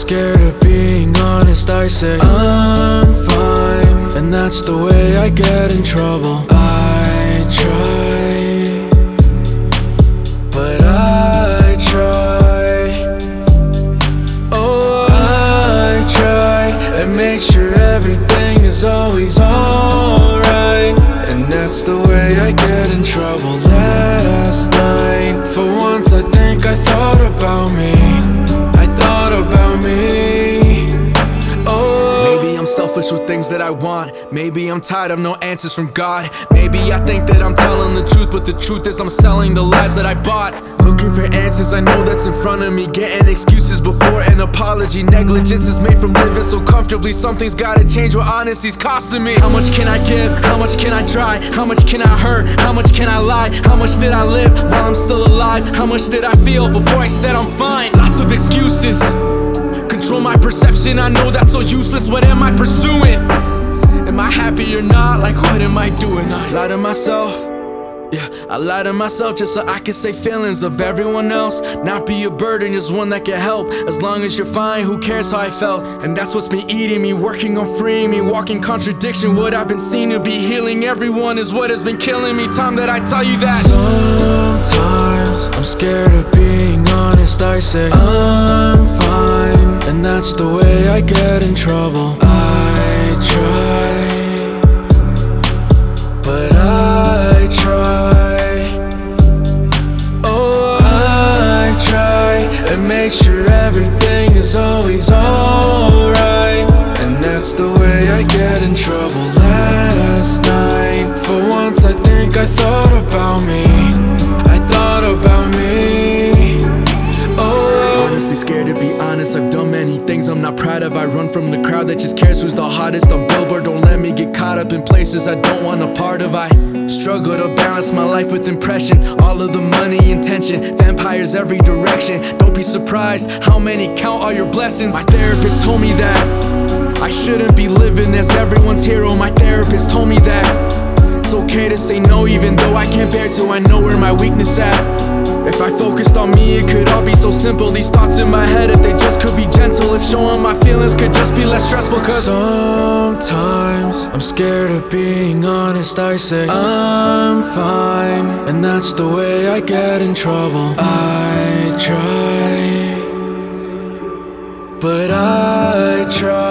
scared of being honest. I say I'm fine, and that's the way I get in trouble. I try, but I try. Oh, I try and make sure everything is always alright, and that's the way I get in trouble. Last night, for once I think I thought about me. I thought about me. Oh, maybe I'm selfish with things that I want. Maybe I'm tired of no answers from God. Maybe I think that I'm telling the truth, but the truth is I'm selling the lies that I bought. Looking for answers, I know that's in front of me. Getting excuses before an apology. Negligence is made from living so comfortably. Something's gotta change, what honesty's costing me. How much can I give? How much can I try? How much can I hurt? How much can I lie? How much did I live while I'm still alive? How much did I feel before I said I'm fine? Lots of excuses control my perception. I know that's so useless. What am I pursuing? Am I happy or not? Like, what am I doing? I lie to myself. Yeah, I lie to myself just so I can say feelings of everyone else. Not be a burden, just one that can help. As long as you're fine, who cares how I felt? And that's what's been eating me, working on freeing me. Walking contradiction, what I've been seen to be. Healing everyone is what has been killing me. Time that I tell you that sometimes I'm scared of being honest. I say I'm fine, and that's the way I get in trouble. I try, but I try. Oh, I try and make sure everything is always alright, and that's the way I get in trouble. Last night, for once I think I thought about me. I thought about me. Oh, honestly scared to be honest. I've done many things I'm not proud of. I run from the crowd that just cares who's the hottest on Billboard. Don't let me get caught up in places I don't want a part of. I struggle to balance my life with impression. All of the money, intention, vampires every direction. Don't be surprised how many count all your blessings. My therapist told me that I shouldn't be living as everyone's hero. My therapist told me that it's okay to say no even though I can't bear to. I know where my weakness at. If I focused on me, it could all be so simple. These thoughts in my head, if they just could be gentle. If showing my feelings could just be less stressful. Cause sometimes I'm scared of being honest. I say I'm fine, and that's the way I get in trouble. I try, but I try.